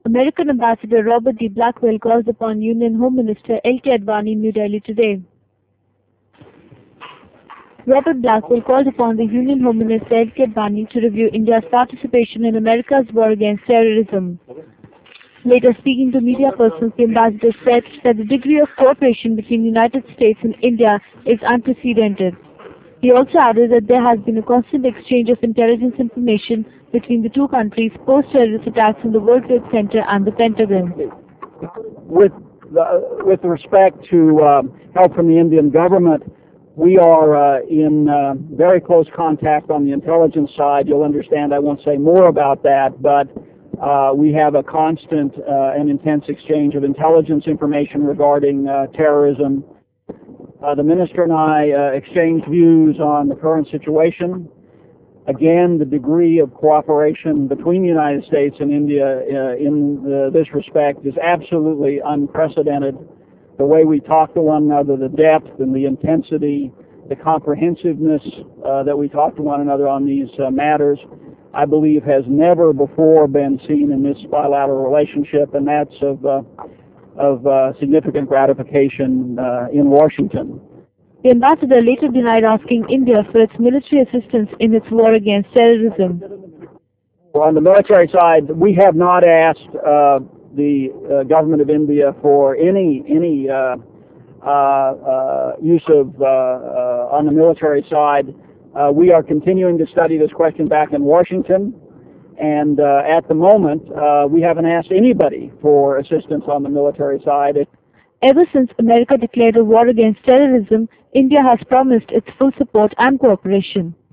American Ambassador Robert D. Blackwell calls upon Union Home Minister L.K. Advani in New Delhi today. Robert Blackwell called upon the Union Home Minister L.K. Advani to review India's participation in America's war against terrorism. Later speaking to media persons, the ambassador said that the degree of cooperation between the United States and India is unprecedented. He also added that there has been a constant exchange of intelligence information between the two countries post-terrorist attacks on the World Trade Center and the Pentagon. With respect to help from the Indian government, we are in very close contact on the intelligence side. You'll understand I won't say more about that, but we have a constant and intense exchange of intelligence information regarding terrorism. The minister and I exchanged views on the current situation. Again, the degree of cooperation between the United States and India in this respect is absolutely unprecedented. The way we talk to one another, the depth and the intensity, the comprehensiveness that we talk to one another on these matters, I believe has never before been seen in this bilateral relationship, and that's of significant gratification in Washington. The ambassador later denied asking India for its military assistance in its war against terrorism. Well, on the military side, we have not asked the government of India for any use of on the military side. We are continuing to study this question back in Washington, and at the moment, we haven't asked anybody for assistance on the military side. Ever since America declared a war against terrorism, India has promised its full support and cooperation.